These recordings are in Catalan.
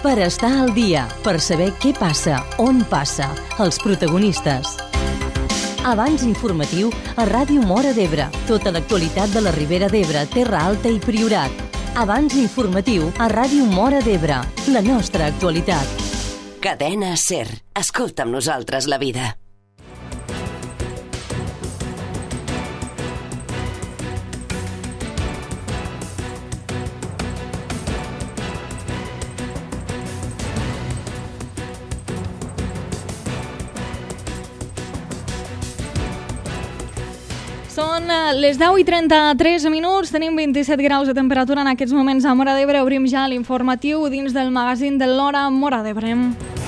Per estar al dia, per saber què passa, on passa, els protagonistes. Abans informatiu a Ràdio Móra d'Ebre. Tota l'actualitat de la Ribera d'Ebre, Terra Alta i Priorat. Abans informatiu a Ràdio Móra d'Ebre. La nostra actualitat. Cadena SER. Escolta amb nosaltres la vida. Són les 10:33, tenim 27 graus de temperatura en aquests moments a Móra d'Ebre. Obrim ja l'informatiu dins del magazín de l'Hora Móra d'Ebre.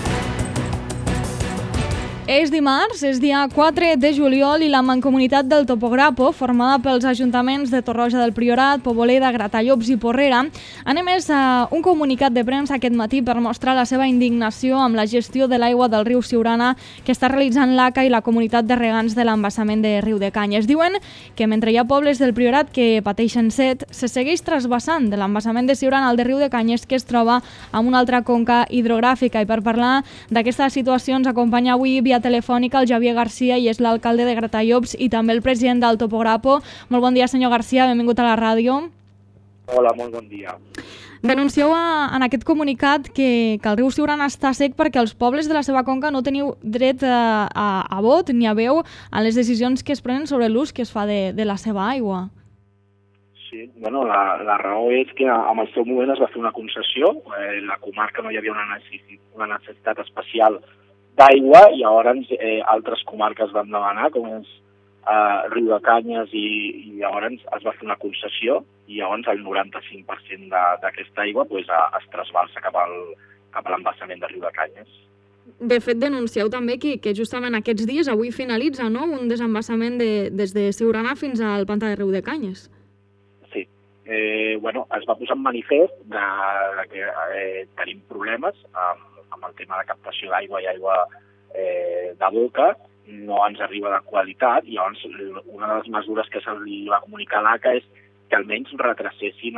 És dimarts, és dia 4 de juliol i la Mancomunitat del Topograpo, formada pels ajuntaments de Torroja del Priorat, Poboleda, Gratallops i Porrera, han emès un comunicat de premsa aquest matí per mostrar la seva indignació amb la gestió de l'aigua del riu Siurana que està realitzant l'ACA i la comunitat de regants de l'embassament de Riu de Canyes. Diuen que mentre hi ha pobles del Priorat que pateixen set, se segueix trasbassant de l'embassament de Siurana al de Riu de Canyes, que es troba en una altra conca hidrogràfica. I per parlar d'aquesta situació ens acompanya avui via telefònica el Javier García, i és l'alcalde de Gratallops i també el president del Topograpo. Molt bon dia, senyor García, benvingut a la ràdio. Hola, molt bon dia. Denuncieu en aquest comunicat que el riu Siurana està sec perquè els pobles de la seva conca no teniu dret a vot ni a veu en les decisions que es prenen sobre l'ús que es fa de la seva aigua. Sí, bueno, la raó és que en el seu moment es va fer una concessió, la comarca no hi havia una necessitat especial d'aigua i llavors altres comarques van demanar, com és Riu de Canyes, i llavors es va fer una concessió i llavors el 95% d'aquesta aigua es trasbalsa cap a l'embassament de Riu de Canyes. De fet, denuncieu també que justament aquests dies, avui finalitza, no?, un desembassament des de Siurana fins al pantà de Riu de Canyes. Sí. Bueno, es va posar en manifest que tenim problemes amb el tema de captació d'aigua i aigua de boca, no ens arriba de qualitat, i llavors una de les mesures que se li va comunicar a l'ACA és que almenys retracessin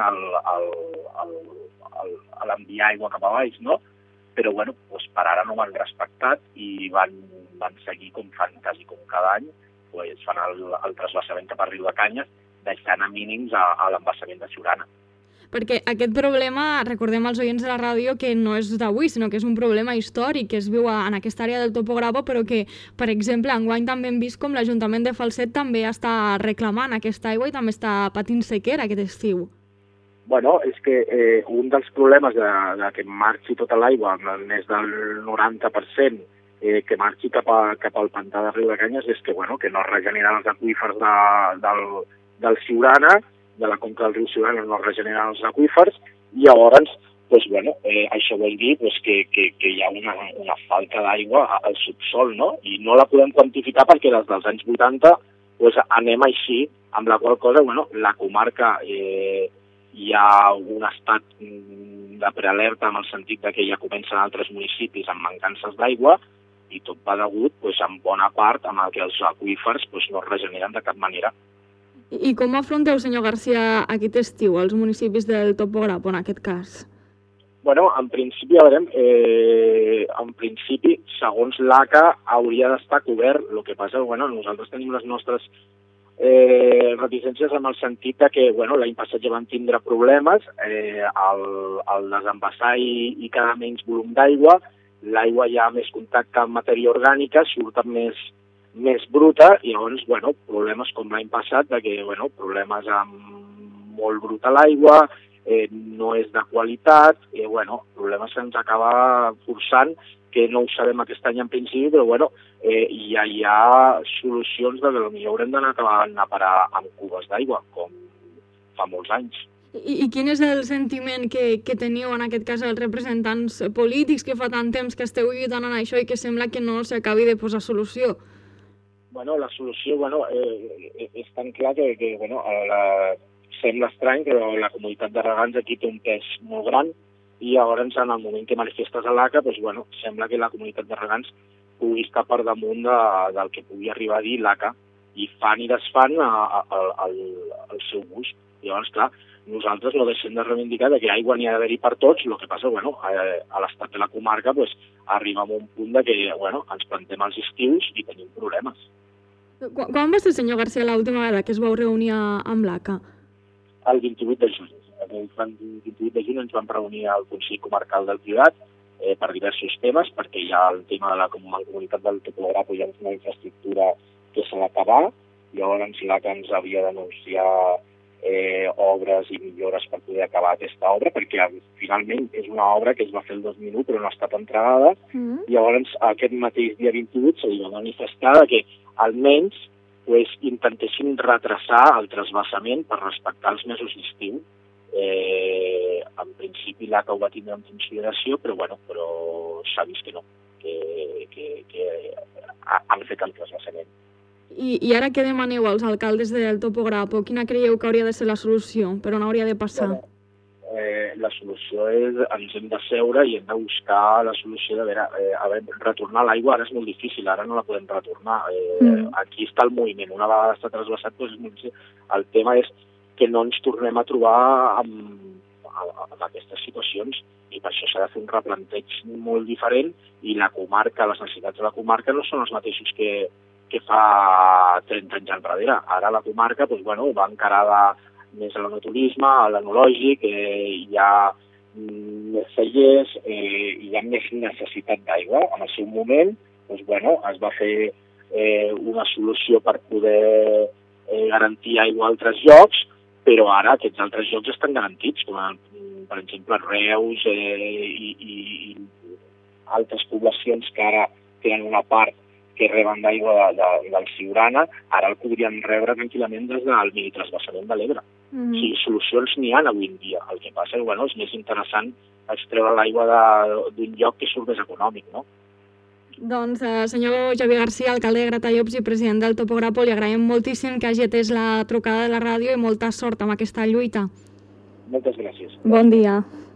l'enviar aigua cap a baix, no? Però bueno, per ara no ho han respectat i van seguir com fan quasi com cada any, fan el trasbassament cap a Riu de Canyes, deixant a mínims a l'embassament de Siurana. Perquè aquest problema, recordem als oients de la ràdio, que no és d'avui, sinó que és un problema històric que es viu en aquesta àrea del Topograpo, però que, per exemple, enguany també hem vist com l'Ajuntament de Falset també està reclamant aquesta aigua i també està patint sequera aquest estiu. Bueno, és que un dels problemes de que marxi tota l'aigua, més del 90%, que marxi cap al pantà de Riu de Canyes, és que no es regeneren els aqüífers del Siurana, de la conca del riu Siurana no es regeneren els aqüífers, i llavors, això vol dir que hi ha una falta d'aigua al subsol, no? I no la podem quantificar perquè des dels anys 80 anem així, amb la qual cosa, la comarca hi ha un estat de prealerta en el sentit que ja comencen altres municipis amb mancances d'aigua, i tot va degut, en bona part, amb el que els aqüífers no es regeneren de cap manera. I com afronteu, senyor García, aquest estiu, els municipis del Topograpo, en aquest cas? Bueno, en principi, segons l'ACA, hauria d'estar cobert. El que passa, nosaltres tenim les nostres reticències en el sentit que l'any passat ja vam tindre problemes al desembassar i quedar menys volum d'aigua, l'aigua ja ha més contacte amb matèria orgànica, surt més bruta, i llavors, problemes com l'any passat, problemes amb molt bruta l'aigua, no és de qualitat, problemes que ens acaba forçant, que no ho sabem aquest any en principi, però ja hi ha solucions que potser haurem d'anar a parar amb cubes d'aigua, com fa molts anys. I quin és el sentiment que teniu en aquest cas els representants polítics que fa tant temps que esteu lluitant en això i que sembla que no s'acabi de posar solució? La solució és tan clar que sembla estrany, però la comunitat de regants aquí té un pes molt gran, i llavors en el moment que manifestes a l'ACA sembla que la comunitat de regants pugui estar per damunt del que pugui arribar a dir l'ACA, i fan i desfan al seu gust. Llavors, clar, nosaltres no deixem de reivindicar que aigua n'hi ha d'haver-hi per tots, el que passa, a l'estat de la comarca arriba a un punt de que ens plantem els estius i tenim problemes. Quan va ser, senyor García, l'última vegada que es vau reunir amb l'ACA? El 28 de juny. El 28 de juny ens vam reunir al Consell Comarcal del Priorat per diversos temes, perquè hi ha el tema de la comunitat del Topogràpoe, hi ha una infraestructura que s'ha d'acabar, llavors l'ACA ens havia d'anunciar obres i millores per poder acabar aquesta obra, perquè finalment és una obra que es va fer el 2001 però no ha estat entregada. Llavors aquest mateix dia 28 se li va manifestar que almenys intentessin retrasar el trasbassament per respectar els mesos d'estiu. En principi l'ACA ho va tindre en consideració, però s'ha vist que no, que han fet el trasbassament. I ara què demaneu als alcaldes del Topogràpoe? Quina creieu que hauria de ser la solució? Per on hauria de passar? La solució és, ens hem de seure i hem de buscar la solució de retornar l'aigua. Ara és molt difícil, ara no la podem retornar. Aquí està el moviment. Una vegada està trasbassat, el tema és que no ens tornem a trobar amb aquestes situacions, i per això s'ha de fer un replanteig molt diferent, i la comarca, les necessitats de la comarca no són els mateixos que fa 30 anys enrere. Ara la comarca va encarada més a l'enoturisme, a l'enològic, hi ha més cellers, hi ha més necessitat d'aigua. En el seu moment es va fer una solució per poder garantir aigua a altres llocs, però ara aquests altres llocs estan garantits, com per exemple Reus i altres poblacions que ara tenen una part que reben d'aigua del Siurana, ara el podrien rebre tranquil·lament des del mini-trasbassament de l'Ebre. O sigui, solucions n'hi ha avui en dia. El que passa és més interessant extreure l'aigua d'un lloc que surt més econòmic, no? Doncs, senyor Javier García, alcalde de Gratallops i president del Topogràpoe, li agraïm moltíssim que hagi atès la trucada de la ràdio i molta sort amb aquesta lluita. Moltes gràcies. Bon dia.